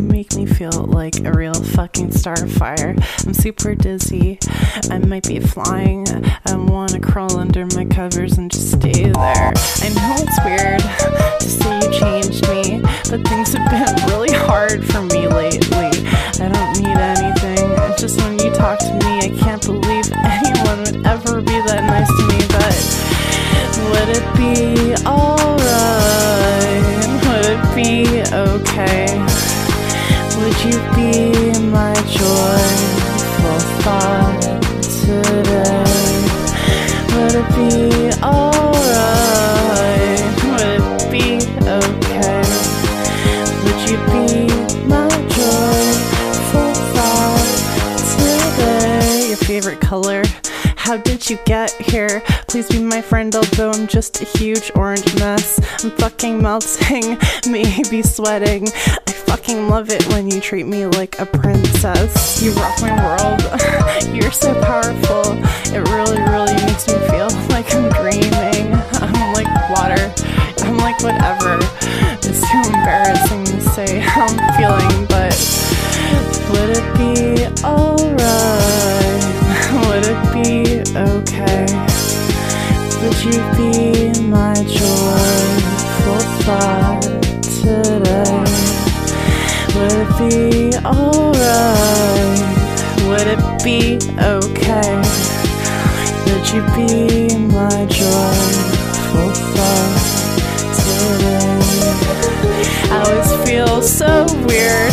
make me feel like a real fucking starfire. I'm super dizzy, I might be flying. I wanna crawl under my covers and just stay there. I know it's weird to say you changed me, but things have been really hard for me lately. I don't need anything, just when you talk to me, I can't believe anyone would ever be that nice to me. But would it be alright? Would it be okay? Would you be my joyful thought today? Would it be alright? Would it be okay? Would you be my joyful thought today? Your favorite color? How did you get here? Please be my friend, although I'm just a huge orange mess. I'm fucking melting, maybe sweating. I fucking love it when you treat me like a princess. You rock my world, you're so powerful. It really, really makes me feel like I'm dreaming. I'm like water, I'm like whatever. It's too embarrassing to say how I'm feeling, but would it be alright? Would it be okay? Would you be my joyful thought today? Would it be alright? Would it be okay? Would you be my joyful thought today? I always feel so weird.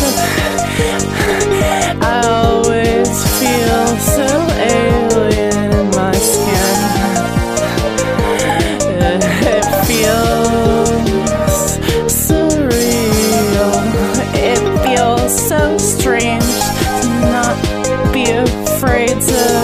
I always feel so alien in my skin. It feels surreal. It feels so strange to not be afraid to